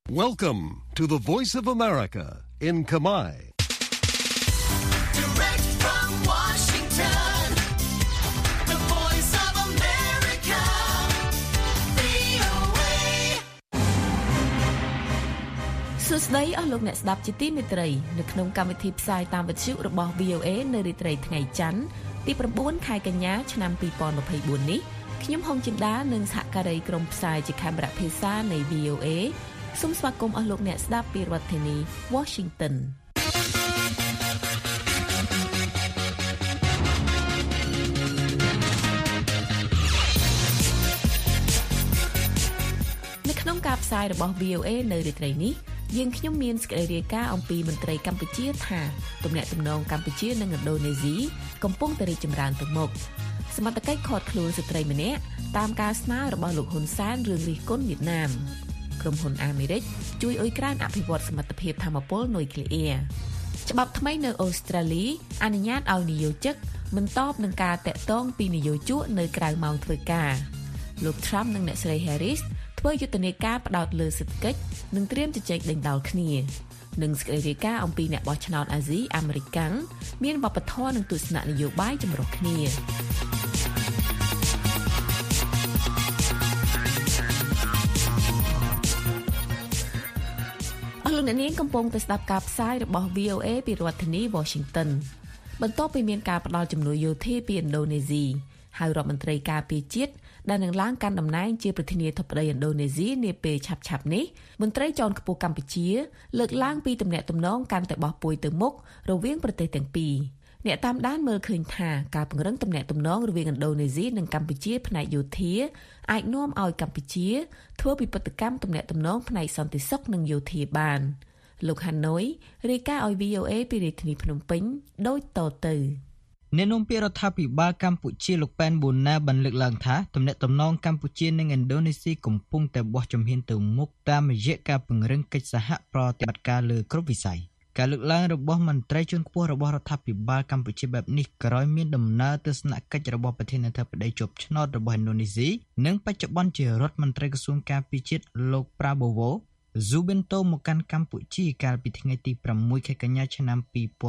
Welcome to the Voice of America in Khmer. Direct from Washington, the Voice of America, VOA. សួស្តីអស់លោកអ្នកស្ដាប់ជាទីមេត្រីនៅក្នុងកម្មវិធីផ្សាយតាមវិទ្យុរបស់ VOA នៅរាត្រីថ្ងៃច័ន្ទទី9ខែកញ្ញាឆ្នាំ2024នេះខ្ញុំហុងចិន្តានិងសហការីក្រុមផ្សាយជាកាមេរ៉ាភាសានៃ VOA សូមស្វាគមន៍អស់លោកអ្នកស្ដាប់ពីរដ្ឋធានី Washington នៅក្នុងការផ្សាយរបស់ VOA នៅរាត្រីនេះយើងខ្ញុំមានសេចក្តីរាយការណ៍អំពីមន្ត្រីកម្ពុជាថាទំនាក់ទំនងកម្ពុជានិងឥណ្ឌូនេស៊ីកំពុងតែរីកចម្រើនទៅមុខសមត្ថកិច្ចឃាត់ខ្លួនស្ត្រីម្នាក់តាមការស្នើរបស់លោកហ៊ុនសែនរឿងរិះគន់វៀតណាមក្រុមហ៊ុនអាមេរិកជួយអ៊ុយក្រែនអភិវឌ្ឍសមត្ថភាពថាមពលនុយក្លេអ៊ែរច្បាប់ថ្មីនៅអូស្ត្រាលីអនុញ្ញាតឲ្យនិយោជិកមិនតបនឹងការតាក់ទងពីនយោជកនៅក្រៅម៉ោងធ្វើការលោក Trump និងអ្នកស្រី Harris ធ្វើយុទ្ធនាការផ្ដោតលើសេដ្ឋកិច្ចនិងត្រៀមជជែកដេញដោលគ្នានិងសេចក្តីរាយការណ៍អំពីអ្នកបោះឆ្នោតអាស៊ីអាមេរិកាំងមានវប្បធម៌និងទស្សនៈនយោបាយចម្រុះគ្នាអស់លោកអ្នកនាងកំពុងតែស្ដាប់ការផ្សាយរបស់ VOA ពីរដ្ឋធានី Washington បន្ទាប់ពីមានការផ្ដល់ជំនួយយោធាពីឥណ្ឌូនេស៊ីហើយរដ្ឋមន្ត្រីការពារជាតិដែលនឹងឡើងកាន់តំណែងជាប្រធានាធិបតីឥណ្ឌូនេស៊ីនាពេលឆាប់ៗនេះមន្ត្រីជាន់ខ្ពស់កម្ពុជាលើកឡើងពីទំនាក់ទំនងកាន់តែបោះពុយទៅមុខរវាងប្រទេសទាំងពីរអ្នកតាមដានមើលឃើញថាការពង្រឹងទំនាក់ទំនងរវាងឥណ្ឌូនេស៊ីនិងកម្ពុជាផ្នែកយោធាអាចនាំឲ្យកម្ពុជាធ្វើពិពិធកម្មទំនាក់ទំនងផ្នែកសន្តិសុខនិងយោធាបានលោកហាណូយរាយការណ៍ឲ្យ VOA ពីរាជធានីភ្នំពេញដូចតទៅអ្នកនាំពាក្យរដ្ឋាភិបាលកម្ពុជាលោកប៉ែនប៊ូណាបានលើកឡើងថាទំនាក់ទំនងកម្ពុជានិងឥណ្ឌូនេស៊ីកំពុងតែបោះជំហានទៅមុខតាមរយៈការពង្រឹងកិច្ចសហប្រតិបត្តិការលើគ្រប់វិស័យការលើកឡើងរបស់មន្ត្រីជាន់ខ្ពស់របស់រដ្ឋាភិបាលកម្ពុជាបែបនេះក្រោយមានដំណើរទស្សនកិច្ចរបស់ប្រធានាធិបតីជាប់ឆ្នោតរបស់ឥណ្ឌូនេស៊ីនិងបច្ចុប្បន្នជារដ្ឋមន្ត្រីក្រសួងការពារជាតិលោក Prabowo Subianto មកកាន់កម្ពុជាកាលពីថ្ងៃទី6ខែកញ្ញាឆ្នាំ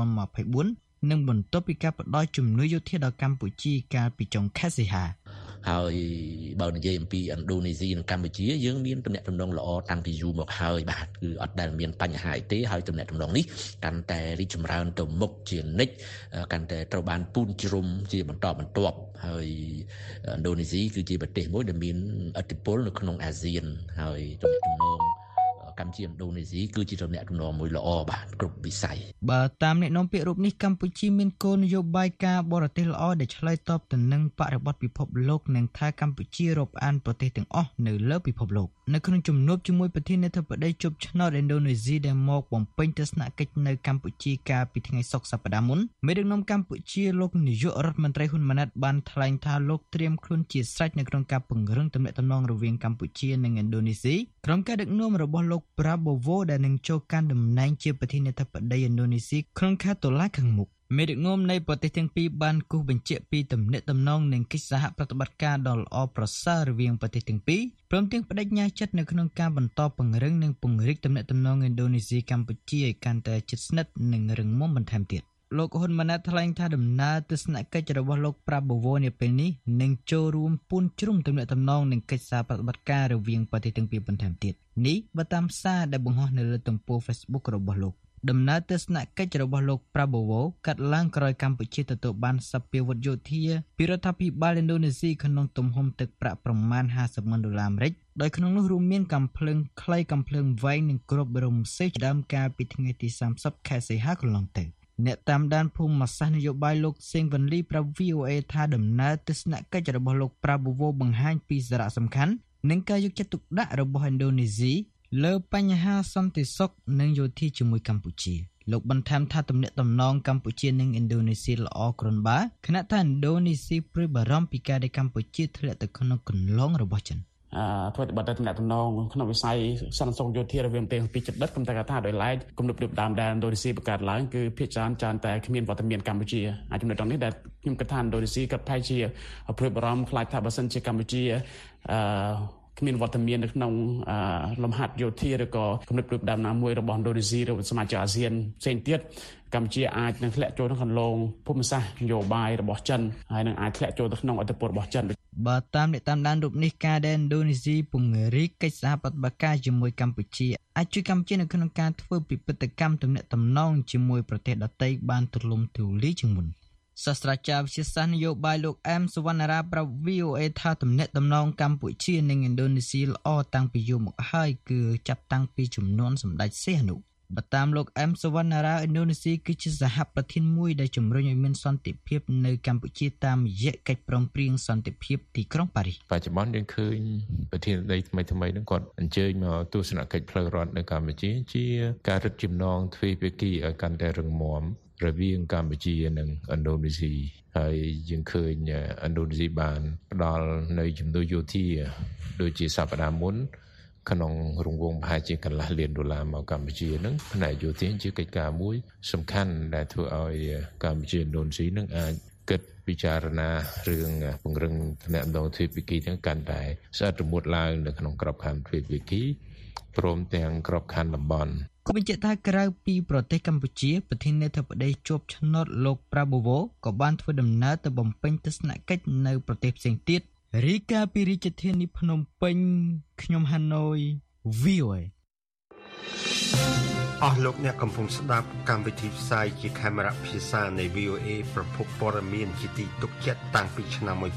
2024និងបន្ទាប់ពីការផ្ដល់ជំនួយយោធាដល់កម្ពុជាកាលពីចុងខែសីហាហើយបើនិយាយអំពីឥណ្ឌូនេស៊ីនិងកម្ពុជាយើងមានទំនាក់ទំនងល្អតាំងពីយូរមកហើយបាទគឺអត់ដែលមានបញ្ហាអីទេហើយទំនាក់ទំនងនេះកាន់តែរីកចម្រើនទៅមុខជានិច្ចកាន់តែត្រូវបានពូនជ្រុំជាបន្តបន្ទាប់ហើយឥណ្ឌូនេស៊ីគឺជាប្រទេសមួយដែលមានឥទ្ធិពលនៅក្នុងអាស៊ានហើយទំនាក់ទំនងកម្ពុជាឥណ្ឌូនេស៊ីគឺជាទំនាក់ទំនងមួយល្អបាទគ្រប់វិស័យបើតាមអ្នកនាំពាក្យរូបនេះកម្ពុជាមានគោលនយោបាយការបរទេសល្អដែលឆ្លើយតបទៅនឹងបរិបទពិភពលោកនិងថាកម្ពុជារាប់អានប្រទេសទាំងអស់នៅលើពិភពលោកនៅក្នុងជំនួបជាមួយប្រធានាធិបតីជប់ឆ្នោតឥណ្ឌូនេស៊ីដែលមកបំពេញទស្សនកិច្ចនៅកម្ពុជាកាលពីថ្ងៃសុក្រសប្តាហ៍មុនមេដឹកនាំកម្ពុជាលោកនាយករដ្ឋមន្ត្រីហ៊ុនម៉ាណែតបានថ្លែងថាលោកត្រៀមខ្លួនជាស្រេចនៅក្នុងការពង្រឹងទំនាក់ទំនងរវាងកម្ពុជានិងឥណ្ឌូនេស៊ីក្រុមការដឹកនាំរបស់លោកPrabowo ដែលនឹងចូលកាន់តំណែងជាប្រធានាធិបតីឥណ្ឌូនេស៊ីក្នុងខែតុលាខាងមុខមេដឹកនាំនៃប្រទេសទាំងពីរបានគូសបញ្ជាក់ពីទំនាក់ទំនងនិងកិច្ចសហប្រតិបត្តិការដ៏ល្អប្រសើររវាងប្រទេសទាំងពីរព្រមទាំងបដិញ្ញាចិត្តនៅក្នុងការបន្តពង្រឹងនិងពង្រីកទំនាក់ទំនងឥណ្ឌូនេស៊ីកម្ពុជាឲ្យកាន់តែជិតស្និទ្ធនិងរឹងមាំបន្ថែមទៀតលោកហ៊ុនម៉ាណែតថ្លែងថាដំណើរទស្សនកិច្ចរបស់លោកPrabowoនាពេលនេះនឹងចូលរួមពូនជ្រុំទំនាក់ទំនងនិងកិច្ចសហប្រតិបត្តិការរវាងប្រទេសទាំងពីរបន្ថែមទៀតនេះបើតាមសារដែលបង្ហោះនៅលើទំព័រ Facebook របស់លោកដំណើរទស្សនកិច្ចរបស់លោកPrabowo កាត់ឡើងក្រោយកម្ពុជាទទួលបានសព្វាវុធយោធាពីរដ្ឋាភិបាលឥណ្ឌូនេស៊ីក្នុងទំហំទឹកប្រាក់ប្រមាណ$50,000អាមេរិកដោយក្នុងនោះរួមមានកាំភ្លើងខ្លីកាំភ្លើងវែងនិងគ្រាប់រំសេះដើមកាលពីថ្ងៃទី30ខែសីហាកន្លងទៅអ្នកតាមដានភូមិសាស្ត្រនយោបាយលោកសេងវ៉ាន់លីប្រាប់ VOA ថាដំណើរទស្សនកិច្ចរបស់លោកPrabowoបង្ហាញពីសារៈសំខាន់និងការយកចិត្តទុកដាក់របស់ឥណ្ឌូនេស៊ីលើបញ្ហាសន្តិសុខនិងយោធាជាមួយកម្ពុជាលោកបន្ថែមថាទំនាក់ទំនងកម្ពុជានិងឥណ្ឌូនេស៊ីល្អគ្រាន់បើខណៈថាឥណ្ឌូនេស៊ីព្រួយបារម្ភពីការដែលកម្ពុជាធ្លាក់ទៅក្នុងគន្លងរបស់ចិនធ្វើបទទំនាក់ទំនងក្នុងវិស័យសន្តិសុខយោធារវាងប្រទេសពីរជិតដិតខ្ញុំតែថាដោយឡែកគំនិតព្រៀបដើមដែលឥណ្ឌូនេស៊ីបង្កើតឡើងគឺភាគច្រើនតែគ្មានវត្តមានកម្ពុជាចំណុចនេះដែលខ្ញុំគិតថាឥណ្ឌូនេស៊ីក៏ប្រហែលជាព្រួយបារម្ភខ្លាចថាបើសិនជាកម្ពុជាគ្មានវត្តមាននៅក្នុងលំហាត់យោធាឬក៏គំនិតផ្ដួចផ្ដើមណាមួយរបស់ឥណ្ឌូនេស៊ីឬសមាជិកអាស៊ានផ្សេងទៀតកម្ពុជាអាចនឹងធ្លាក់ចូលក្នុងកន្លងភូមិសាស្ត្រនយោបាយរបស់ចិនហើយនឹងអាចធ្លាក់ចូលទៅក្នុងអធិបតេយ្យរបស់ចិនបើតាមអ្នកតាមដានរូបនេះការដែលឥណ្ឌូនេស៊ីពង្រីកកិច្ចសហប្រតិបត្តិការជាមួយកម្ពុជាអាចជួយកម្ពុជានៅក្នុងការធ្វើពិពិធកម្មទំនាក់ទំនងជាមួយប្រទេសដទៃបានទូលំទូលាយជាងមុនសាស្ត្រាចារ្យវិទ្យាសាស្ត្រនយោបាយលោកអែមសុវណ្ណារាប្រាប់ VOA ថាទំនាក់ទំនងកម្ពុជានិងឥណ្ឌូនេស៊ីល្អតាំងពីយូរមកហើយគឺចាប់តាំងពីជំនាន់សម្ដេចសីហនុបើតាមលោកអែមសុវណ្ណារាឥណ្ឌូនេស៊ីគឺជាសហប្រធានមួយដែលជំរុញឲ្យមានសន្តិភាពនៅកម្ពុជាតាមរយៈកិច្ចព្រមព្រៀងសន្តិភាពទីក្រុងប៉ារីសបច្ចុប្បន្នយើងឃើញប្រធានាធិបតីថ្មីហ្នឹងគាត់អញ្ជើញមកទស្សនកិច្ចផ្លូវរដ្ឋនៅកម្ពុជាជាការរឹតចំណងទ្វេភាគីឲ្យកាន់តែរឹងមាំរវាងកម្ពុជានិងឥណ្ឌូនេស៊ីហើយយើងឃើញឥណ្ឌូនេស៊ីបានផ្ដល់នៅជំនួយយោធាដូចជាសប្តាហ៍មុនក្នុងរង្វង់ប្រហែលជាកន្លះលានដុល្លារមកកម្ពុជានឹងផ្នែកយោធាជាកិច្ចការមួយសំខាន់ដែលធ្វើឲ្យកម្ពុជាឥណ្ឌូនេស៊ីនឹងអាចគិតពិចារណារឿងពង្រឹងទំនាក់ទំនងទ្វេភាគីទាំងកាន់តែស្អិតរមួតឡើងនៅក្នុងក្របខ័ណ្ឌទ្វេភាគីព្រមទាំងក្របខ័ណ្ឌតំបន់ក៏បញ្ជាក់ថាក្រៅពីប្រទេសកម្ពុជាប្រធានាធិបតីជាប់ឆ្នោតលោកប្រាបូវូក៏បានធ្វើដំណើរទៅបំពេញទស្សនកិច្ចនៅប្រទេសផ្សេងទៀតរីកាពីរាជធានីភ្នំពេញខ្ញុំហាណូយ VOA អស់លោកអ្នកកំពុងស្ដាប់កម្មវិធីផ្សាយជាខេមរៈភាសានៃ VOA ប្រភពព័ត៌មានជាទីទុកចិត្តតាំងពីឆ្នាំ1955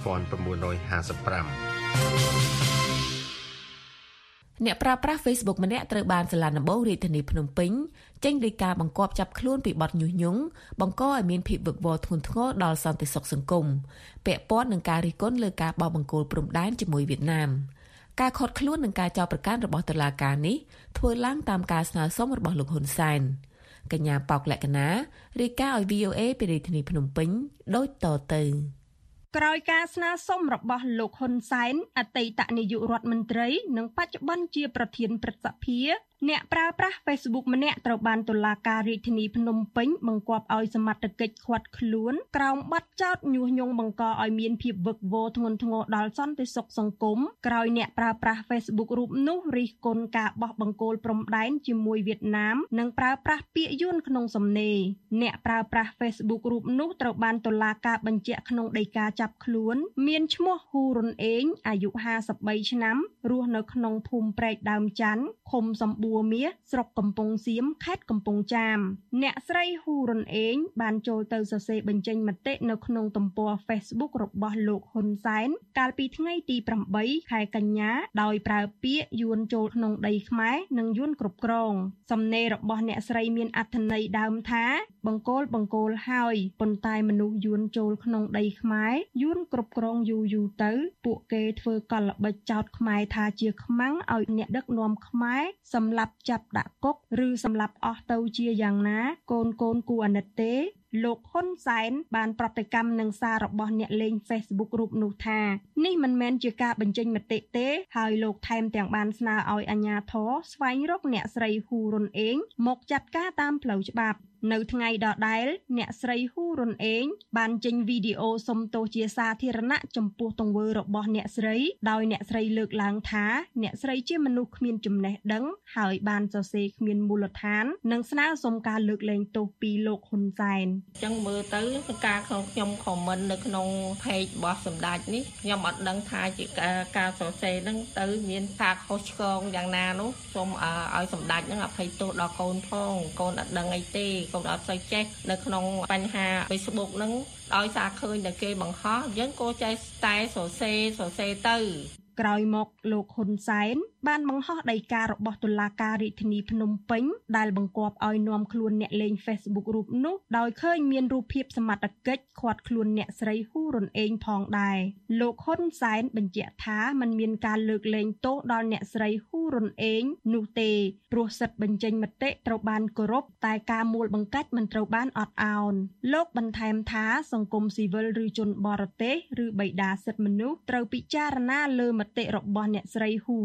អ្នកប្រើប្រាស់ Facebook ម្នាក់ត្រូវបានសាលាដំបងរាជធានីភ្នំពេញចេញដោយការបង្គាប់ចាប់ខ្លួនពីបទញុះញង់បង្កឲ្យមានភាពវឹកវរធ្ងន់ធ្ងរដល់សន្តិសុខសង្គមពាក់ព័ន្ធនឹងការរិះគន់លើការបោះបង្គោលព្រំដែនជាមួយវៀតណាមការឃាត់ខ្លួននិងការចោទប្រកាន់របស់តុលាការនេះធ្វើឡើងតាមការស្នើសុំរបស់លោកហ៊ុនសែនកញ្ញាប៉ោកលក្ខណារាយការណ៍ឲ្យ VOA ពីរាជធានីភ្នំពេញដូចតទៅក្រោយការស្នើសុំរបស់លោកហ៊ុនសែនអតីតនាយករដ្ឋមន្ត្រីនិងបច្ចុប្បន្នជាប្រធានព្រឹទ្ធសភាអ្នកប្រើប្រាស់ Facebook ម្នាក់ត្រូវបានតុលាការរាជធានីភ្នំពេញបង្គាប់ឲ្យសមត្ថកិច្ចឃាត់ខ្លួនក្រោមបទចោទញុះញង់បង្កឲ្យមានភាពវឹកវរធ្ងន់ធ្ងរដល់សន្តិសុខសង្គមក្រោយអ្នកប្រើប្រាស់ Facebook រូបនោះរិះគន់ការបោះបង្គោលព្រំដែនជាមួយវៀតណាមនិងប្រើប្រាស់ពាក្យយួនក្នុងសំណេរអ្នកប្រើប្រាស់ Facebook រូបនោះត្រូវបានតុលាការបញ្ជាក់ក្នុងដីកាចាប់ខ្លួនមានឈ្មោះហ៊ូរុនអេងអាយុ53ឆ្នាំរស់នៅក្នុងភូមិព្រែកដើមច័ន្ទឃុំសំបួរមាសស្រុកកំពង់សៀមខេត្តកំពង់ចាមអ្នកស្រីហ៊ូរុនអេងបានចូលទៅសរសេរបញ្ចេញមតិនៅក្នុងទំព័រ Facebook របស់លោកហ៊ុនសែនកាលពីថ្ងៃទី8ខែកញ្ញាដោយប្រើពាក្យយួនចូលក្នុងដីខ្មែរនិងយួនគ្រប់គ្រងសំណេររបស់អ្នកស្រីមានអត្ថន័យដើមថាបង្គោលហើយប៉ុន្តែមនុស្សយួនចូលក្នុងដីខ្មែរយួនគ្រប់គ្រងយូរទៅពួកគេធ្វើកលល្បិចចោទខ្មែរថាជាខ្មាំងឲ្យអ្នកដឹកនាំខ្មែរសម្លាប់ចាប់ដាក់គុកឬសម្លាប់អស់ទៅជាយ៉ាងណាកូនគួរអាណិតទេលោកហ៊ុនសែនបានប្រតិកម្មនឹងសាររបស់អ្នកលេង Facebook រូបនោះថានេះមិនមែនជាការបញ្ចេញមតិទេហើយលោកថែមទាំងបានស្នើឲ្យអាជ្ញាធរស្វែងរកអ្នកស្រីហ៊ូរុនអេងមកចាត់ការតាមផ្លូវច្បាប់នៅថ្ងៃដដែលអ្នកស្រីហ៊ូរុនអេងបានចេញវីដេអូសុំទោសជាសាធារណៈចំពោះទង្វើរបស់អ្នកស្រីដោយអ្នកស្រីលើកឡើងថាអ្នកស្រីជាមនុស្សគ្មានចំណេះដឹងហើយបានសរសេរគ្មានមូលដ្ឋាននិងស្នើសុំការលើកលែងទោសពីលោកហ៊ុនសែនអញ្ចឹងមើលទៅការខ្ញុំខមមិននៅក្នុង page របស់សម្ដេចនេះខ្ញុំអត់ដឹងថាជាការសរសេរហ្នឹងទៅមានការខុសឆ្គងយ៉ាងណានោះសូមឲ្យសម្ដេចហ្នឹងអភ័យទោសដល់កូនផងកូនអត់ដឹងអីទេកូនអត់សូវចេះនៅក្នុងបញ្ហា Facebook ហ្នឹងដោយសារឃើញតែគេបង្ហោះយើងក៏ចេះតែសរសេរទៅក្រោយមកលោកហ៊ុនសែនបានបង្ហោះដីការបស់តុលាការរាជធានីភ្នំពេញដែលបង្គាប់ឲ្យនាំខ្លួនអ្នកលេង Facebook រូបនោះដោយឃើញមានរូបភាពសមត្ថកិច្ចឃាត់ខ្លួនអ្នកស្រីហ៊ូរុនអេងផងដែរលោកហ៊ុនសែនបញ្ជាក់ថាมันមានការលើកលែងទោសដល់អ្នកស្រីហ៊ូរុនអេងនោះទេព្រោះសិទ្ធិបញ្ចេញមតិត្រូវបានគោរពតែការមួលបង្កាច់មិនត្រូវបានអត់ឱនលោកបន្ថែមថាសង្គមស៊ីវិលឬជនបរទេសឬបិតាសិទ្ធិមនុស្សត្រូវពិចារណាលើមតិរបស់អ្នកស្រីហ៊ូរុនអេង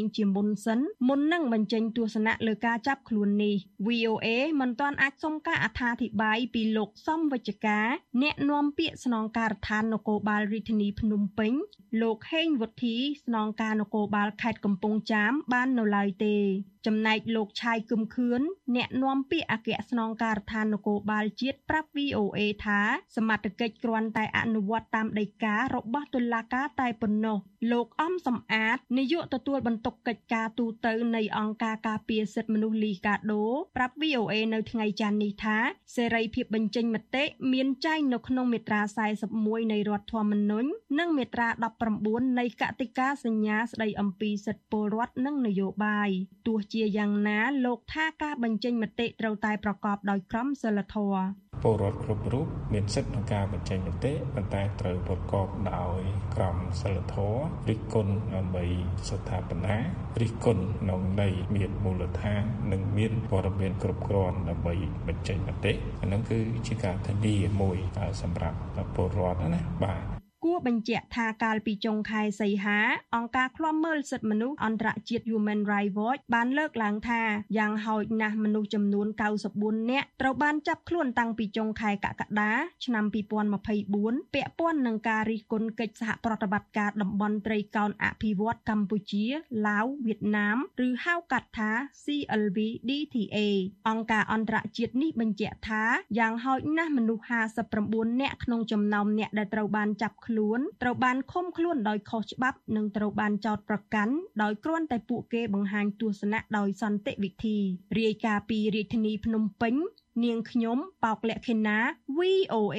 ងជាមុនសិនមុននឹងបញ្ចេញទស្សនៈលើការចាប់ខ្លួននេះ VOA មិនទាន់អាចសុំការអត្ថាធិប្បាយពីលោកសំវិជ្ជការអ្នកនាំពាក្យស្នងការដ្ឋាននគរបាលរាជធានីភ្នំពេញលោកហេងវុធីស្នងការនគរបាលខេត្តកំពង់ចាមបាននៅឡើយទេចំណែកលោកឆាយគឹមខឿនអ្នកនាំពាក្យអគ្គស្នងការដ្ឋាននគរបាលជាតិប្រាប់ VOA ថាសមត្ថកិច្ចគ្រាន់តែអនុវត្តតាមដីការបស់តុលាការតែប៉ុណ្ណោះលោកអំសំអាតនាយកទទួលបន្ទុកកិច្ចការទូតនៃអង្គការការពារសិទ្ធិមនុស្សលីកាដូប្រាប់ VOA នៅថ្ងៃច័ន្ទនេះថាសេរីភាពបញ្ចេញមតិមានចែងនៅក្នុងមាត្រា41នៃរដ្ឋធម្មនុញ្ញនិងមាត្រា19នៃកតិកាសញ្ញាស្តីអំពីសិទ្ធិពលរដ្ឋនិងនយោបាយទោះជាយ៉ាងណាលោកថាការបញ្ចេញមតិត្រូវតែប្រកបដោយក្រមសីលធម៌ពលរដ្ឋគ្រប់រូបមានសិទ្ធិក្នុងការបញ្ចេញមតិប៉ុន្តែត្រូវប្រកបដោយក្រមសីលធម៌រិះគន់ដើម្បីស្ថាបនារិះគន់ក្នុងន័យមានមូលដ្ឋាននិងមានព័ត៌មានគ្រប់គ្រាន់ដើម្បីបញ្ចេញមតិអានឹងគឺជាការធានាមួយសម្រាប់ពលរដ្ឋណាបាទគួរបញ្ជាក់ថាកាលពីចុងខែសីហាអង្គការឃ្លាំមើលសិទ្ធិមនុស្សអន្តរជាតិ Human Rights Watch បានលើកឡើងថាយ៉ាងហោចណាស់មនុស្សចំនួន94នាក់ត្រូវបានចាប់ខ្លួនតាំងពីចុងខែកក្កដាឆ្នាំ2024ពាក់ព័ន្ធនឹងការរិះគន់កិច្ចសហប្រតិបត្តិការតំបន់ត្រីកោណអភិវឌ្ឍន៍កម្ពុជាឡាវវៀតណាមឬហៅកាត់ថា CLV-DTA អង្គការអន្តរជាតិនេះបញ្ជាក់ថាយ៉ាងហោចណាស់មនុស្ស59នាក់ក្នុងចំណោមអ្នកដែលត្រូវបានចាប់ខ្លួនត្រូវបានឃុំខ្លួនដោយខុសច្បាប់និងត្រូវបានចោទប្រកាន់ដោយគ្រាន់តែពួកគេបង្ហាញទស្សនៈដោយសន្តិវិធីរាយការណ៍ពីរាជធានីភ្នំពេញនាងខ្ញុំប៉ោកលក្ខិណា VOA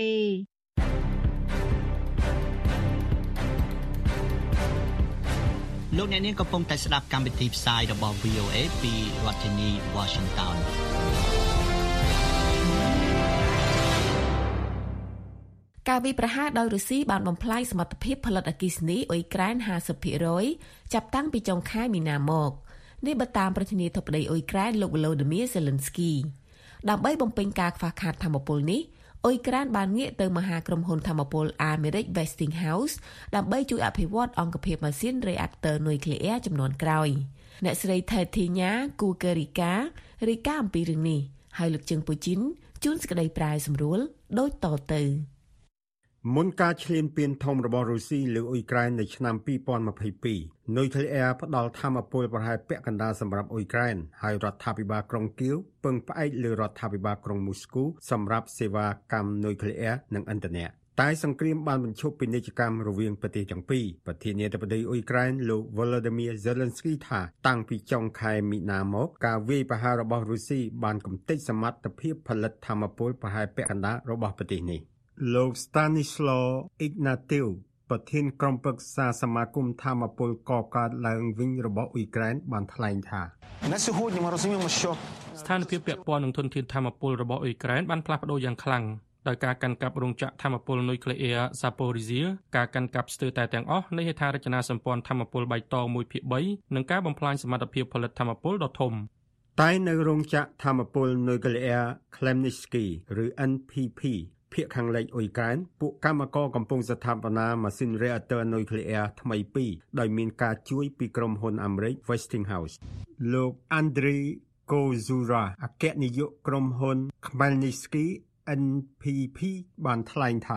លោកអ្នកនាងកំពុងតែស្ដាប់កម្មវិធីផ្សាយរបស់ VOA ពីរដ្ឋធានី Washington ការវាយប្រហារដោយរុស្ស៊ីបានបំផ្លាញសមត្ថភាពផលិតអគ្គិសនីអ៊ុយក្រែន 50% ចាប់តាំងពីចុងខែមីនាមកនេះបើតាមប្រធានាធិបតីអ៊ុយក្រែនលោក Volodymyr Zelensky ដើម្បីបំពេញការខ្វះខាតថាមពលនេះអ៊ុយក្រែនបានងាកទៅមហាក្រុមហ៊ុនថាមពលអាមេរិក Westinghouse ដើម្បីជួយអភិវឌ្ឍអង្គភាពម៉ាស៊ីន reactor នុយក្លេអ៊ែរចំនួនក្រោយអ្នកស្រី Tatiana Kukerika រាយការណ៍អំពីរឿងនេះហើយលោកជើងពូជីនជួនសេចក្តីប្រាយសម្រួលដូចតទៅមុនការឈ្លានពានធំរបស់រុស្ស៊ីលើអ៊ុយក្រែននៅឆ្នាំ2022នុយក្លេអ៊ែរផ្ដល់ថាមពលប្រហែលពាក់កណ្ដាលសម្រាប់អ៊ុយក្រែនហើយរដ្ឋាភិបាលក្រុងគៀវពឹងផ្អែកលើរដ្ឋាភិបាលក្រុងមូស្គូសម្រាប់សេវាកម្មនុយក្លេអ៊ែរនិងឥន្ធនៈតែសង្គ្រាមបានបញ្ឈប់ពាណិជ្ជកម្មរវាងប្រទេសទាំងពីរប្រធានាធិបតីអ៊ុយក្រែនលោក Volodymyr Zelensky ថាតាំងពីចុងខែមីនាមកការវាយប្រហាររបស់រុស្ស៊ីបានកំទេចសមត្ថភាពផលិតថាមពលប្រហែលពាក់កណ្ដាលរបស់ប្រទេសនេះលោក Stanislaw Ignatiew ប្រធានក្រុមប្រឹក្សាសមាគមថាមពលកកើតឡើងវិញរបស់អ៊ុយក្រែនបានថ្លែងថាស្ថានភាពពាក់ព័ន្ធនឹងធនធានថាមពលរបស់អ៊ុយក្រែនបានផ្លាស់ប្ដូរយ៉ាងខ្លាំងដោយការកាន់កាប់រោងចក្រថាមពលនុយក្លេអ៊ែរ Zaporizhzhia ការកាន់កាប់ស្ទើរតែទាំងអស់នៃហេដ្ឋារចនាសម្ព័ន្ធថាមពលបៃតង 1/3 និងការបំផ្លាញសមត្ថភាពផលិតថាមពលដ៏ធំតែនៅរោងចក្រថាមពលនុយក្លេអ៊ែរ Khmelnytskyi ឬ NPPភាគខាងលិចអ៊ុយក្រែនពួកកម្មករកំពុងស្ថាបនាម៉ាស៊ីន reactor នុយក្លេអ៊ែរថ្មីពីរដោយមានការជួយពីក្រុមហ៊ុនអាមេរិក Westinghouse លោក Andriy Kozura អគ្គនាយកក្រុមហ៊ុន Khmelnytskyi NPP បានថ្លែងថា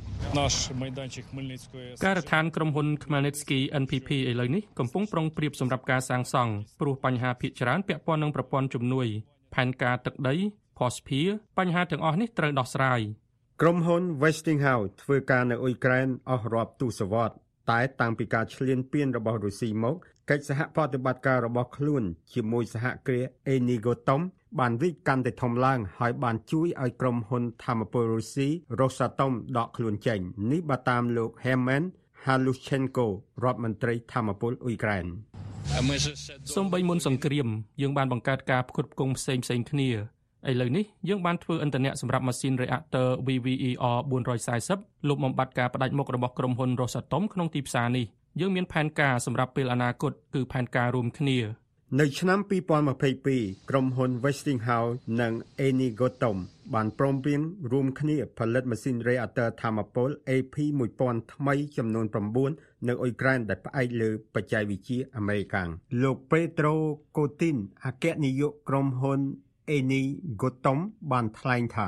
ការដ្ឋានក្រុមហ៊ុន Khmelnytskyi NPP ឥឡូវនេះកំពុងប្រុងប្រៀបសម្រាប់ការសាងសង់ព្រោះបញ្ហាភាគច្រើនពាក់ព័ន្ធនឹងប្រព័ន្ធជំនួយផែនការទឹកដីភស្តុភារបញ្ហាទាំងអស់នេះត្រូវដោះស្រាយក្រុមហ៊ុន Westinghouse ធ្វើការនៅអ៊ុយក្រែនអស់រាប់ទសវត្សរ៍តែតាំងពីការឈ្លានពានរបស់រុស្ស៊ីមកកិច្ចសហប្រតិបត្តិការរបស់ខ្លួនជាមួយសហគ្រាស Energoatom បានរីកកាន់តែធំឡើងហើយបានជួយឲ្យក្រុមហ៊ុនថាមពលរុស្ស៊ី Rosatom ដកខ្លួនចេញនេះបើតាមលោក Herman Halushchenko រដ្ឋមន្ត្រីថាមពលអ៊ុយក្រែនសូម្បីមុនសង្គ្រាមយើងបានបង្កើតការផ្គត់ផ្គង់ផ្សេងគ្នាឥឡូវនេះយើងបានធ្វើឥន្ធនៈសម្រាប់ម៉ាស៊ីន reactor VVER 440លុបបំបាត់ការផ្ដាច់មុខរបស់ក្រុមហ៊ុន Rosatom ក្នុងទីផ្សារនេះយើងមានផែនការសម្រាប់ពេលអនាគតគឺផែនការរួមគ្នានៅឆ្នាំ2022ក្រុមហ៊ុន Westinghouse និង Eni Gotom បានព្រមព្រៀងរួមគ្នាផលិតម៉ាស៊ីនរេអាទ័រថាមពល AP1000 ថ្មីចំនួន9នៅអ៊ុយក្រែនដែលផ្អែកលើបច្ចេកវិទ្យាអាមេរិកលោក Pedro Cotin អគ្គនាយកក្រុមហ៊ុន Eni Gotom បានថ្លែងថា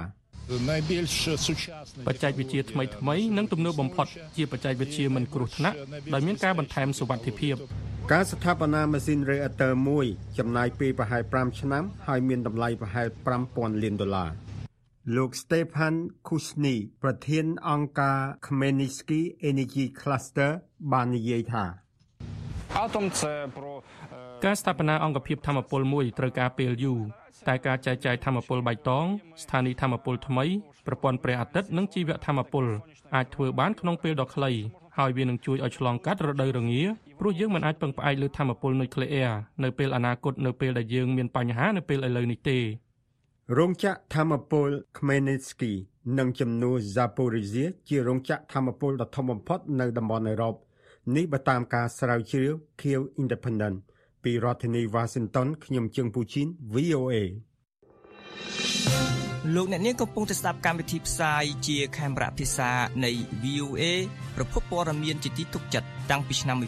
បច្ចេកវិទ្យាថ្មីនិងទំនើបបំផុតជាបច្ចេកវិទ្យាមិនគ្រោះថ្នាក់ដោយមានការបន្ថែមសុវត្ថិភាពការស្ថាបនាម៉ាស៊ីនរេអាទ័រមួយចំណាយពេលប្រហែល5ឆ្នាំហើយមានតម្លៃប្រហែល$5,000 លានលោក Stefan Kuchny ប្រធានអង្គការ Khmelnytsky Energy Cluster បាននិយាយថាការស្ថាបនាអង្គភាពថាមពលមួយត្រូវការពេលយូរតែការចែកចាយថាមពលបៃតងស្ថានីយ៍ថាមពលថ្មីប្រព័ន្ធព្រះអាទិត្យនិងជីវៈថាមពលអាចធ្វើបានក្នុងពេលដ៏ខ្លីហើយវានឹងជួយឲ្យឆ្លងកាត់រដូវរងាព្រោះយើងមិនអាចពឹងផ្អែកលើថាមពលនុយក្លេអ៊ែរនៅពេលអនាគតនៅពេលដែលយើងមានបញ្ហានៅពេលឥឡូវនេះទេរោងចក្រថាមពល Khmelnytsky និងជំនួស Zaporizhzhia ជារោងចក្រថាមពលដ៏ធំបំផុតនៅតំបន់អឺរ៉ុបនេះបើតាមការស្រាវជ្រាវ Q Independent ពីរដ្ឋធានី Washington ខ្ញុំជើងពូជីន VOA លោកអ្នកនាងកំពុងតែស្ដាប់កម្មវិធីផ្សាយជាខេមរៈភាសានៃ VOA ប្រភពព័ត៌មានជាទីទុកចិត្តតាំងពីឆ្នាំ1955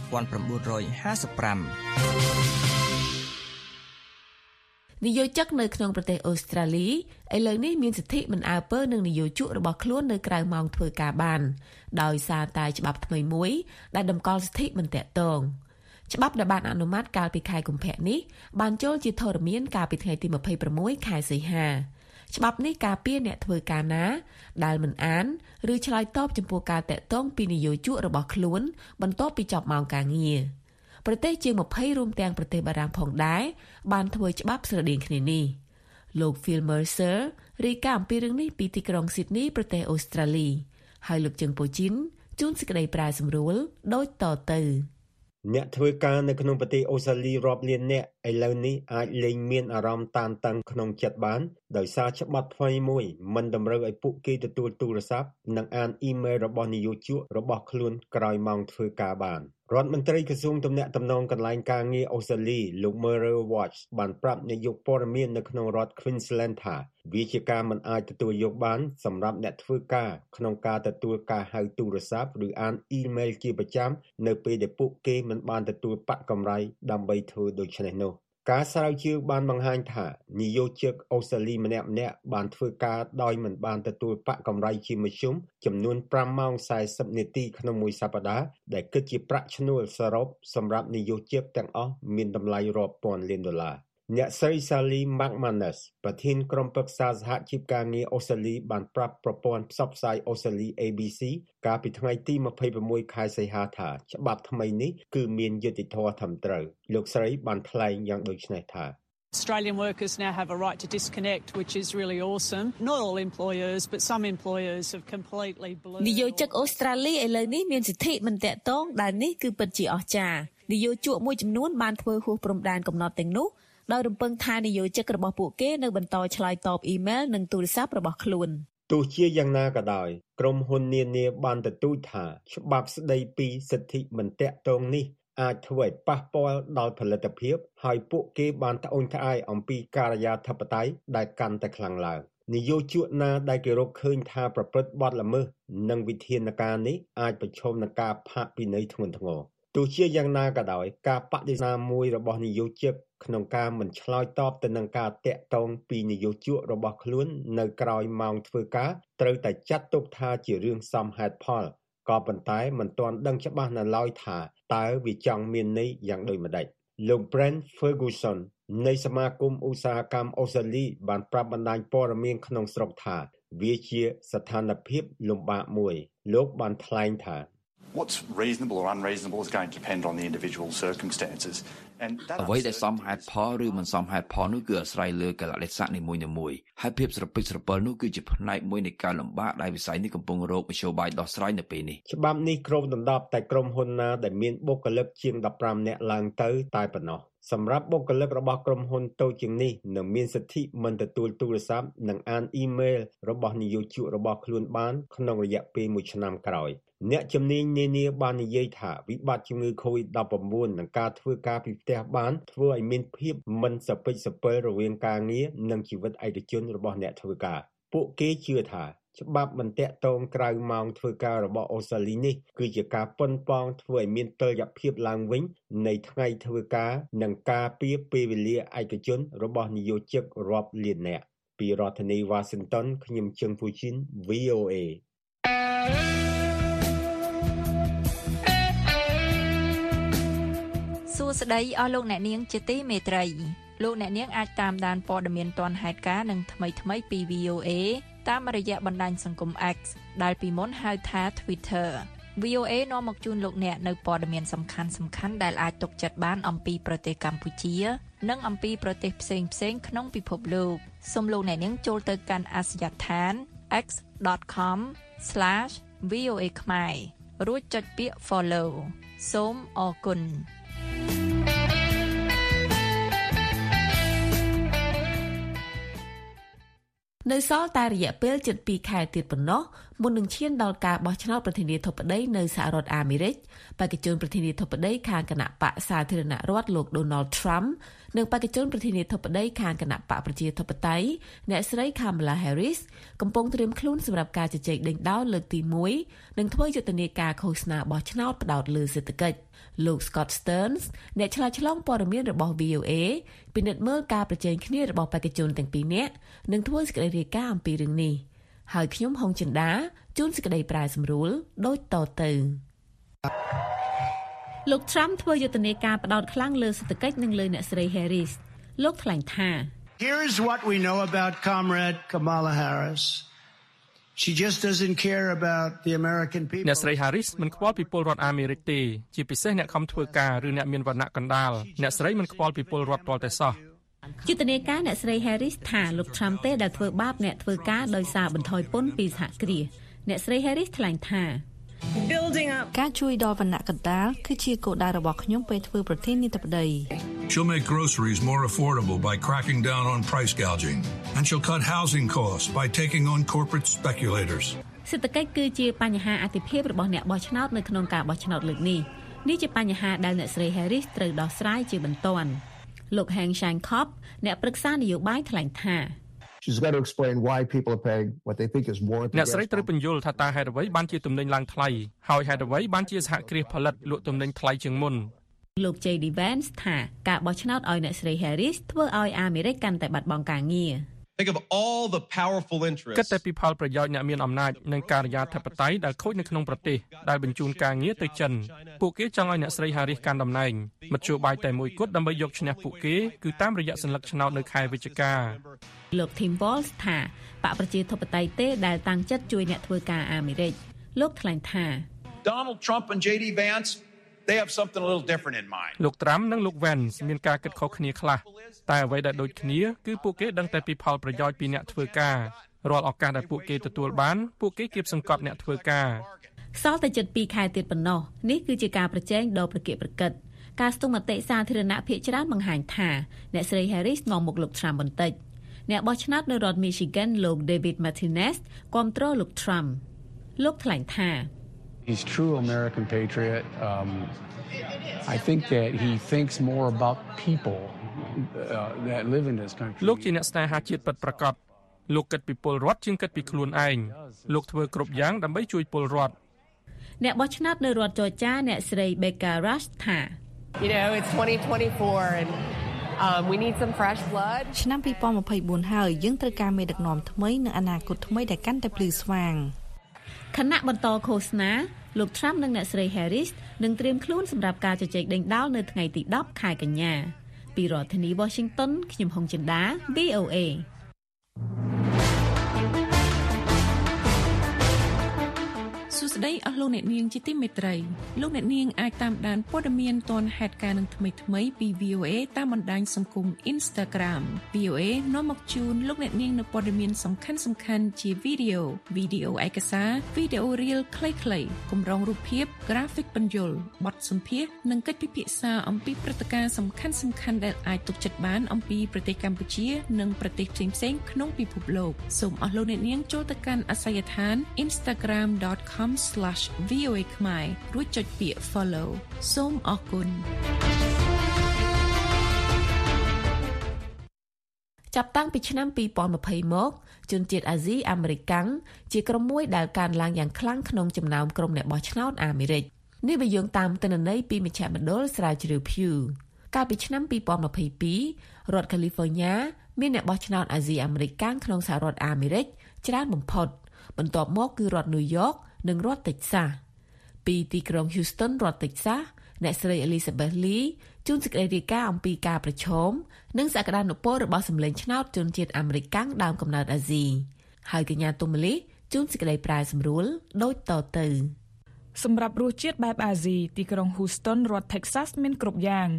និយោជកនៅក្នុងប្រទេសអូស្ត្រាលីឥឡូវនេះមានសិទ្ធិមិនអើពើនឹងនិយោជករបស់ខ្លួននៅក្រៅម៉ោងធ្វើការបានដោយសារតែច្បាប់ថ្មីមួយដែលតម្កល់សិទ្ធិមិនតាក់ទងច្បាប់ដែលបានអនុម័តកាលពីខែកុម្ភៈនេះបានចូលជាធរមានកាលពីថ្ងៃទី26ខែសីហាច្បាប់នេះការពារអ្នកធ្វើការណាដែលមិនអានឬឆ្លើយតបចំពោះការតាក់ទងពីនិយោជករបស់ខ្លួនបន្ទាប់ពីចប់ម៉ោងការងារប្រទេសជាង20រួមទាំងប្រទេសបារាំងផងដែរបានធ្វើច្បាប់ស្រដៀងគ្នានេះលោក Phil Mercer រាយការណ៍អំពីរឿងនេះពីទីក្រុង Sydney ប្រទេសអូស្ត្រាលីហើយលោកជើងពូជីនជួនសេចក្តីប្រែសម្រួលដូចតទៅអ្នកធ្វើការនៅក្នុងប្រទេសអូស្ត្រាលីរាប់លានអ្នកឥឡូវនេះអាចលែងមានអារម្មណ៍តានតឹងក្នុងចិត្តបានដោយសារច្បាប់ថ្មីមួយមិនតម្រូវឲ្យពួកគេទទួលទូរស័ព្ទនិងអានអ៊ីមែលរបស់និយោជករបស់ខ្លួនក្រោយម៉ោងធ្វើការបានរដ្ឋមន្ត្រីក្រសួងទំនាក់ទំនងកន្លែងការងារអូស្ត្រាលីលោក Merrill Watts បានប្រាប់នាយកព័ត៌មាននៅក្នុងរដ្ឋ Queensland ថាវាជាការមិនអាចទទួលយកបានសម្រាប់អ្នកធ្វើការក្នុងការទទួលការហៅទូរស័ព្ទឬអានអ៊ីមែលជាប្រចាំនៅពេលដែលពួកគេមិនបានទទួលប្រាក់កម្រៃដើម្បីធ្វើដូច្នេះនោះការស្រាវជ្រាវបានបង្ហាញថានិយោជកអូស្ត្រាលីម្នាក់ៗបានធ្វើការដោយមិនបានទទួលប្រាក់កម្រៃជាមធ្យមចំនួន5ម៉ោង40នាទីក្នុងមួយសប្តាហ៍ដែលគិតជាប្រាក់ឈ្នួលសរុបសម្រាប់និយោជកទាំងអស់មានតម្លៃរាប់ពាន់លានដុល្លារអ្នកស្រី Sally McManus ប្រធានក្រុមប្រឹក្សាសហជីពការងារអូស្ត្រាលីបានប្រាប់ប្រព័ន្ធផ្សព្វផ្សាយអូស្ត្រាលី ABC កាលពីថ្ងៃទី26ខែសីហាថាច្បាប់ថ្មីនេះគឺមានយុត្តិធម៌ត្រឹមត្រូវលោកស្រីបានថ្លែងយ៉ាងដូចនេះថា Australian workers now have a right to disconnect, which is really awesome. Not all employers, but some employers have completely blurred. និយោជកអូស្ត្រាលីឥឡូវនេះមានសិទ្ធិមិនតាក់ទងដែលនេះគឺពិតជាអស្ចារ្យនិយោជកមួយចំនួនបានធ្វើហួសព្រំដែនកំណត់ទាំងនោះដោយរំពឹងថានិយោជករបស់ពួកគេនៅបន្តឆ្លើយតបអ៊ីមែលនិងទូរស័ព្ទរបស់ខ្លួនទោះជាយ៉ាងណាក៏ដោយក្រុមហ៊ុននានាបានទទូចថាច្បាប់ស្តីពីសិទ្ធិមិនតាក់ទងនេះអាចធ្វើឲ្យប៉ះពាល់ដល់ផលិតភាពហើយពួកគេបានត្អូញត្អែរអំពីការិយាធិបតេយ្យដែលកាន់តែខ្លាំងឡើងនិយោជកណាដែលគេរកឃើញថាប្រព្រឹត្តបទល្មើសនិងវិធានការនេះអាចប្រឈមនឹងការផាកពិន័យធ្ងន់ធ្ងរទោះជាយ៉ាងណាក៏ដោយការបដិសេធមួយរបស់និយោជកក្នុងការមិនឆ្លើយតបទៅនឹងការតាក់ទងពីនិយោជករបស់ខ្លួននៅក្រោយម៉ោងធ្វើការត្រូវតែចាត់ទុកថាជារឿងសមហេតុផលក៏ប៉ុន្តែមិនទាន់ដឹងច្បាស់នៅឡើយថាតើវាចង់មានន័យយ៉ាងដូចម្តេចលោក Brent Ferguson នៃសមាគមឧស្សាហកម្មអូស្ត្រាលីបានប្រាប់បណ្ដាញព័ត៌មានក្នុងស្រុកថាវាជាស្ថានភាពលំបាកមួយលោកបានថ្លែងថា What's reasonable or unreasonable is going to depend on the individual circumstances. អ្វីដែលសមហេតុផលឬមិនសមហេតុផលនោះគឺអាស្រ័យលើកលៈទេសៈនីមួយៗហើយភាពស្រពិចស្រពិលនោះគឺជាផ្នែកមួយនៃការលំបាកដែលវិស័យនេះកំពុងរកមធ្យោបាយដោះស្រាយនៅពេលនេះច្បាប់នេះគ្របដណ្ដប់តែក្រុមហ៊ុនណាដែលមានបុគ្គលិកជាង15នាក់ឡើងទៅតែប៉ុណ្ណោះសម្រាប់បុគ្គលិករបស់ក្រុមហ៊ុនតូចជាងនេះនឹងមានសិទ្ធិមិនទទួលទូរស័ព្ទនិងអានអ៊ីមែលរបស់និយោជករបស់ខ្លួនបានក្នុងរយៈពេល1ឆ្នាំក្រោយអ្នកជំនាញនានាបាននិយាយថាវិបត្តិជំងឺ COVID-19 និងការធ្វើការពីផ្ទះបានធ្វើឲ្យមានភាពមិនសពេចសពិលរវាងការងារនិងជីវិតឯកជនរបស់អ្នកធ្វើការពួកគេជឿថាច្បាប់មិនតាក់ទងក្រៅម៉ោងធ្វើការរបស់អូស្ត្រាលីនេះគឺជាការប៉ុនប៉ងធ្វើឲ្យមានតុល្យភាពឡើងវិញនៃថ្ងៃធ្វើការនិងការពារពេលវេលាឯកជនរបស់និយោជិករាប់លាននាក់ពីរដ្ឋធានី Washington ខ្ញុំជឹងពូជីន VOA សួស្តីអស់លោកអ្នកនាងជាទីមេត្រីលោកអ្នកនាងអាចតាមដានព័ត៌មានទាន់ហេតុការណ៍និងថ្មីៗពី VOA តាមរយៈបណ្ដាញសង្គម X ដែលពីមុនហៅថា Twitter VOA នាំមកជូនលោកអ្នកនៅព័ត៌មានសំខាន់ៗដែលអាចទុកចិត្តបានអំពីប្រទេសកម្ពុជានិងអំពីប្រទេសផ្សេងៗក្នុងពិភពលោកសូមលោកអ្នកនាងចូលទៅកាន់អាសយដ្ឋាន x.com/VOA ខ្មែររួចចុចពាក្យ Follow សូមអរគុណនៅសល់តែរយៈពេលជិត2ខែទៀតប៉ុណ្ណោះមុននឹងឈានដល់ការបោះឆ្នោតប្រធានាធិបតីនៅសហរដ្ឋអាមេរិកបេក្ខជនប្រធានាធិបតីខាងគណៈបកសាធារណរដ្ឋលោក Donald Trump និងបេក្ខជនប្រធានាធិបតីខាងគណៈបកប្រជាធិបតេយ្យអ្នកស្រី Kamala Harris កំពុងត្រៀមខ្លួនសម្រាប់ការជជែកដេញដោលលើកទី1និងធ្វើយុទ្ធនាការឃោសនាបោះឆ្នោតផ្ដោតលើសេដ្ឋកិច្ចលោក Scott Stearns អ្នកឆ្លើយឆ្លងព័ត៌មានរបស់ VOA ពិនិត្យមើលការប្រជែងគ្នារបស់បេក្ខជនទាំងពីរនាក់និងធ្វើសេចក្តីរាយការណ៍អំពីរឿងនេះហើយខ្ញុំហុងចិន្តាជួនសេចក្តីប្រែសម្រួលដូចតទៅលោក Trump ធ្វើយុទ្ធនាការផ្ដោតខ្លាំងលើសេដ្ឋកិច្ចនិងលើអ្នកស្រី Harris លោកថ្លែងថា Here's what we know about Comrade Kamala Harris. She just doesn't care about the American people. អ្នកស្រី Harris មិនខ្វល់ពីពលរដ្ឋអាមេរិកទេជាពិសេសអ្នកខំធ្វើការឬអ្នកមានវណ្ណៈកណ្ដាលអ្នកស្រីមិនខ្វល់ពីពលរដ្ឋទាល់តែសោះយុទ្ធនាការអ្នកស្រី Harris ថាលោក Trump ទេដែលធ្វើបាបអ្នកធ្វើការដោយសារបន្ថយពន្ធពីសហគ្រាសអ្នកស្រី Harris ថ្លែងថាការជួយដល់វណ្ណៈកណ្ដាលគឺជាគោលដៅរបស់ខ្ញុំពេលធ្វើប្រធានាធិបតី She'll make groceries more affordable by cracking down on price gouging and she'll cut housing costs by taking on corporate speculators សេដ្ឋកិច្ចគឺជាបញ្ហាអាទិភាពរបស់អ្នកបោះឆ្នោតនៅក្នុងការបោះឆ្នោតលើកនេះនេះជាបញ្ហាដែលអ្នកស្រី Harris ត្រូវដោះស្រាយជាបន្ទាន់លោក Heng Shankop អ្នកប្រឹក្សានយោបាយថ្លែងថា She's got to explain why people are paying what they think is worth. អ្នកស្រីត្រូវបញ្យល់ថាតើហេតុអ្វីបានជាទំនិញឡើងថ្លៃហើយហេតុអ្វីបានជាសហគ្រាសផលិតលក់ទំនិញថ្លៃជាងមុនលោក JD Vance ថាការបោះឆ្នោតឲ្យអ្នកស្រី Harris ធ្វើឲ្យអាមេរិកកាន់តែបាត់បង់ការងារ Think of all the powerful interests. គិតតែពីផលប្រយោជន៍អ្នកមានអំណាចនិងការិយាធិបតេយ្យដែលខូចនៅក្នុងប្រទេសដែលបញ្ជូនការងារទៅចិនពួកគេចង់ឲ្យអ្នកស្រី Harris កាន់តំណែងមធ្យោបាយតែមួយគត់ដើម្បីយកឈ្នះពួកគេគឺតាមរយៈសញ្ញាឆ្នោតនៅខែវិច្ឆិកាលោក Tim Walz ថាបកប្រជាធិបតេយ្យទេដែលតាំងចិត្តជួយអ្នកធ្វើការអាមេរិកលោកថ្លែងថា Donald Trump and JD Vance they have something a little different in mind លោក Trump និងលោក Vance មានការគិតខុសគ្នាខ្លះតែអ្វីដែលដូចគ្នាគឺពួកគេដឹងតែពីផលប្រយោជន៍ពីអ្នកធ្វើការរាល់ឱកាសដែលពួកគេទទួលបានពួកគេគៀបសង្កត់អ្នកធ្វើការសល់តែជិត2ខែទៀតប៉ុណ្ណោះនេះគឺជាការប្រជែងដ៏ប្រកៀកប្រកិតការស្ទង់មតិសាធារណៈភាគច្រើនបង្ហាញថាអ្នកស្រី Harris នាំមុខលោក Trump បន្តិចអ្នកបោះឆ្នោតនៅរដ្ឋ Michigan លោក David Martinez គាំទ្រលោក Trump លោកថ្លែងថា He's true American patriot. I think that he thinks more about people that live in this country. លោកជាអ្នកស្នេហាជាតិពិតប្រាកដលោកគិតពីពលរដ្ឋជាងគិតពីខ្លួនឯងលោកធ្វើគ្រប់យ៉ាងដើម្បីជួយពលរដ្ឋអ្នកបោះឆ្នោតនៅរដ្ឋ Georgia អ្នកស្រី Becca Rush ថា You know, it's 2024 and we need some fresh blood. ឆ្នាំ2024ហើយយើងត្រូវការមេដឹកនាំថ្មីនិងអនាគតថ្មីដែលកាន់តែភ្លឺស្វាងខណៈបន្តឃោសនាលោក Trump និងអ្នកស្រី Harris នឹងត្រៀមខ្លួនសម្រាប់ការជជែកដេញដោលនៅថ្ងៃទី10ខែកញ្ញាពីរដ្ឋធានី Washington ខ្ញុំហុងចិន្តា VOAសួស្តីអស់លោកអ្នកនាងជាទីមេត្រីលោកអ្នកនាងអាចតាមដានព័ត៌មានទាន់ហេតុការណ៍នឹងថ្មីៗពី VOA តាមបណ្ដាញសង្គម Instagram VOA នាំមកជូនលោកអ្នកនាងនូវព័ត៌មានសំខាន់ៗជាវីដេអូឯកសារវីដេអូ Reel ខ្លីៗគម្រោងរូបភាព Graphic ពន្យល់បទសម្ភាសន៍និងកិច្ចពិភាក្សាអំពីព្រឹត្តិការណ៍សំខាន់ៗដែលអាចទុកចិត្តបានអំពីប្រទេសកម្ពុជានិងប្រទេសផ្សេងៗក្នុងពិភពលោកសូមអស់លោកអ្នកនាងចូលទៅកាន់អាសយដ្ឋាន instagram.com/voa ខ្មែររួចចុចពាក្យ follow សូមអរគុណចាប់តាំងពីឆ្នាំ2020មកជនជាតិអាស៊ីអាមេរិកាំងជាក្រុមមួយដែលកើនឡើងយ៉ាងខ្លាំងក្នុងចំណោមក្រុមអ្នកបោះឆ្នោតអាមេរិកនេះបើយោងតាមទិន្នន័យពីមជ្ឈមណ្ឌលស្រាវជ្រាវ Pew កាលពីឆ្នាំ2022រដ្ឋ California មានអ្នកបោះឆ្នោតអាស៊ីអាមេរិកាំងក្នុងសហរដ្ឋអាមេរិកច្រើនបំផុតបន្ទាប់មកគឺរដ្ឋ New York និងរដ្ឋ Texas ពីទីក្រុង Houston រដ្ឋ Texas អ្នកស្រី Elizabeth Lee ជួនសេចក្តីរាយការណ៍អំពីការប្រឈមនិងសក្តានុពលរបស់សម្លេងឆ្នោតជនជាតិអាមេរិកាំងដើមកំណើតអាស៊ីហើយកញ្ញាទុំម៉ាលីជួនសេចក្តីប្រាយសម្រួលដូចតទៅសម្រាប់រសជាតិបែបអាស៊ីទីក្រុង Houston រដ្ឋ Texas មានគ្រប់យ៉ាង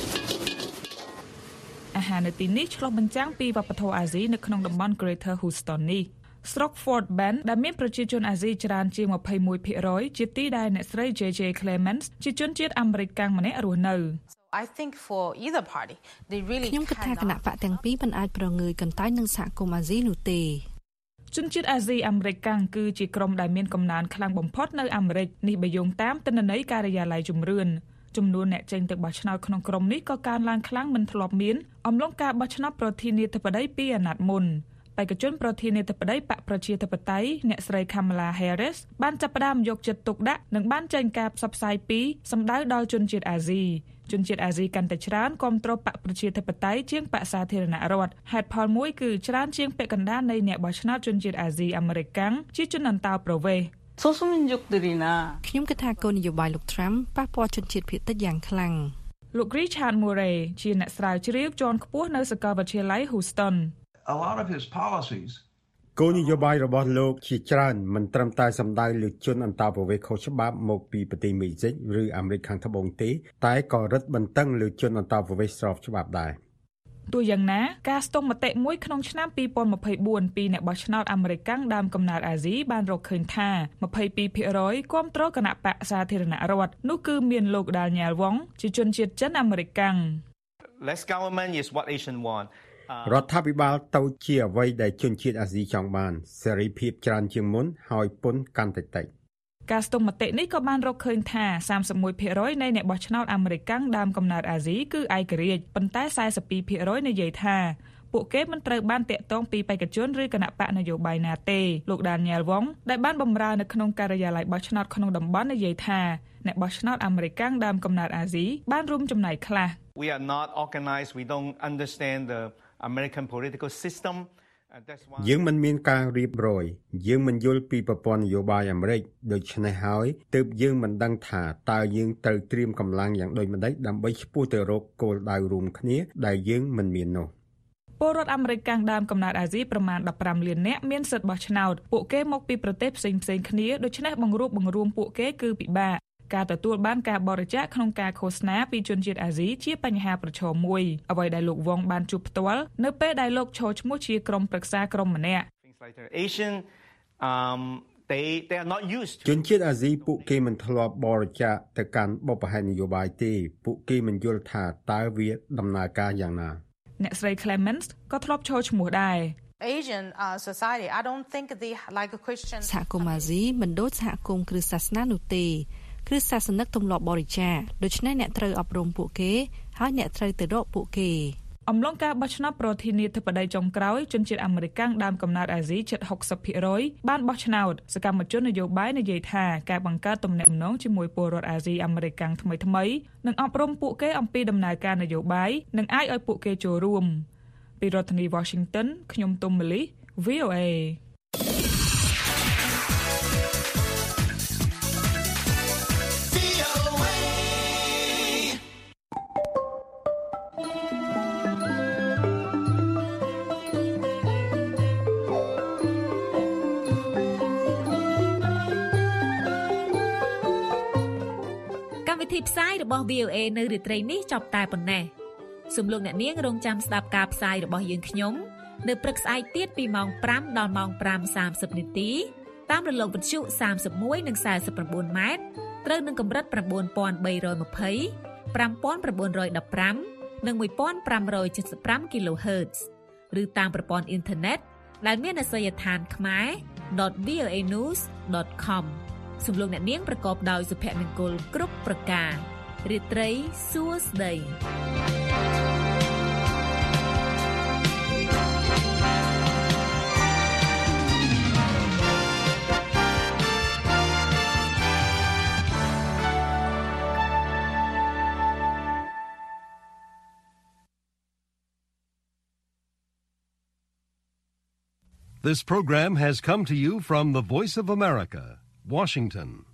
អាហារនៅទីនេះឆ្លុះបញ្ចាំងពីវប្បធម៌អាស៊ីនៅក្នុងតំបន់ Greater Houston នេះស្រុក Fort Bend ដែលមានប្រជាជនអាស៊ីច្រើនជាង 21% ជាទីដែលអ្នកស្រី JJ Clements ជាជនជាតិអាមេរិកកាំងម្នាក់រស់នៅ I think for either party they really ខ្ញុំគិតថាគណៈបកទាំងពីរមិនអាចប្រងើយកន្តើយនឹងសហគមន៍អាស៊ីនោះទេជនជាតិអាស៊ីអាមេរិកកាំងគឺជាក្រុមដែលមានកំណើនខ្លាំងបំផុតនៅអាមេរិកនេះបើយោងតាមទិន្នន័យការិយាល័យជំរឿនចំនួនអ្នកចេញទៅបោះឆ្នោតក្នុងក្រុមនេះក៏កើនឡើងខ្លាំងមិនធ្លាប់មានអំឡុងការបោះឆ្នោតប្រធានាធិបតីពីអាណត្តិមុនបេក្ខជនប្រធានាធិបតីបកប្រជាធិបតេយ្យអ្នកស្រី Kamala Harris បានចាប់ផ្ដើមយកចិត្តទុកដាក់និងបានចេញការផ្សព្វផ្សាយពីសម្ដៅដល់ជនជាតិអាស៊ីកាន់តែច្រើនគាំទ្របកប្រជាធិបតេយ្យជាងបកសាធារណរដ្ឋហេតុផលមួយគឺច្រើនជាងពាក់កណ្ដាលនៃអ្នកបោះឆ្នោតជនជាតិអាស៊ីអាមេរិកកាំងជាជនអន្តោប្រវេសន៍ខ្ញុំគិតថាគោលនយោបាយលោក Trump ប៉ះពាល់ជនជាតិភាគតិចយ៉ាងខ្លាំងលោក Richard Murray ជាអ្នកស្រាវជ្រាវជាន់ខ្ពស់នៅសាកលវិទ្យាល័យ Houston A lot of his policies គោលនយោបាយរបស់លោកជាច្រើនមិនត្រឹមតែសម្ដៅលើជនអន្តោប្រវេសន៍ខុសច្បាប់មកពីប្រទេសមេស៊ីកឬអាមេរិកខាងត្បូងទេតែក៏រឹតបន្តឹងលើជនអន្តោប្រវេសន៍ស្របច្បាប់ដែរទោះយ៉ាងណាការស្ទង់មតិមួយក្នុងឆ្នាំ2024ពីអ្នកបោះឆ្នោតអាមេរិកកាំងដើមកំណើតអាស៊ីបានរកឃើញថា 22% គាំទ្រគណៈបកសាធារណរដ្ឋនោះគឺមានលោក Daniel Wong ជាជនជាតិចិនអាមេរិកកាំង Less government is what Asian want រដ្ឋាភិបាលទៅជាអ្វីដែលជនជាតិអាស៊ីចង់បានសេរីភាពច្រើនជាងមុនហើយពន្ធកាន់តែតិចការស្ទង់មតិនេះក៏បានរកឃើញថា 31% នៃអ្នកបោះឆ្នោតអាមេរិកកាំងដើមកំណើតអាស៊ីគឺឯករាជ្យប៉ុន្តែ 42% និយាយថាពួកគេមិនត្រូវបានតាក់ទងពីបេក្ខជនឬគណៈបកនយោបាយណាទេលោក Daniel Wong ដែលបានបម្រើនៅក្នុងការិយាល័យបោះឆ្នោតក្នុងតំបន់និយាយថាអ្នកបោះឆ្នោតអាមេរិកកាំងដើមកំណើតអាស៊ីបានរួមចំណែកខ្លះ We are not organized we don't understand the American political system យើងមិនមានការរៀបរយយើងមិនយល់ពីប្រព័ន្ធនយោបាយអាមេរិកដូច្នេះហើយទើបយើងមិនដឹងថាតើយើងត្រូវត្រៀមកម្លាំងយ៉ាងដូចម្តេចដើម្បីឆ្ពោះទៅរកគោលដៅរួមគ្នាដែលយើងមិនមាននោះពលរដ្ឋអាមេរិកកាំងដើមកំណើតអាស៊ីប្រមាណ15លាននាក់មានសិទ្ធិបោះឆ្នោតពួកគេមកពីប្រទេសផ្សេងៗគ្នាដូច្នេះបង្រួមពួកគេគឺពិបាកការទទួលបានការបរិច្ចាគក្នុងការឃោសនាពីជនជាតិអាស៊ីជាបញ្ហាប្រឈមមួយអ្វីដែលលោកវងបានជួបផ្ទាល់នៅពេលដែលលោកឈរឈ្មោះជាក្រុមប្រឹក្សាក្រុមម្នាក់ជនជាតិអាស៊ីពួកគេមិនធ្លាប់បរិច្ចាគទៅកាន់បុព្វហេតុនយោបាយទេពួកគេមិនយល់ថាតើវាដំណើរការយ៉ាងណាអ្នកស្រី Clements ក៏ធ្លាប់ឈរឈ្មោះដែរ Asian society I don't think they like a Christian សហគមន៍អាស៊ីមិនដូចសហគមន៍គ្រិស្តសាសនានោះទេគ្រិស្តសាសនិកទម្លាប់បរិច្ចាគដូច្នេះអ្នកត្រូវអប់រំពួកគេហើយអ្នកត្រូវទៅរកពួកគេអំឡុងការបោះឆ្នោតប្រធានាធិបតីចុងក្រោយជនជាតិអាមេរិកកាំងដើមកំណើតអាស៊ីជិត 60% បានបោះឆ្នោតសកម្មជននយោបាយនិយាយថាការបង្កើតទំនាក់ទំនងជាមួយពលរដ្ឋអាស៊ីអាមេរិកកាំងថ្មីៗនឹងអប់រំពួកគេអំពីដំណើរការនយោបាយនិងអាចឲ្យពួកគេចូលរួមពីរដ្ឋធានី Washington ខ្ញុំទុំម៉ាលី VOA ទីផ្សាយរបស់ VOA នៅរាត្រីនេះចប់តែប៉ុណ្ណេះសូមលោកអ្នកនាងរងចាំស្ដាប់ការផ្សាយរបស់យើងខ្ញុំនៅព្រឹកស្អែកទៀតពីម៉ោង 5 ដល់ម៉ោង 5:30 នាទីតាមរលកវិទ្យុ 31 និង 49 ម៉ែត្រត្រូវនឹងកម្រិត 9320 5915 និង 1575 kHz ឬតាមប្រព័ន្ធអ៊ីនធឺណិតដែលមានអាសយដ្ឋានkhmer.voanews.com សំឡេងអ្នកនាងប្រកបដោយសុភមង្គលគ្រប់ប្រការរាត្រីសួស្តី This program has come to you from the Voice of America, Washington.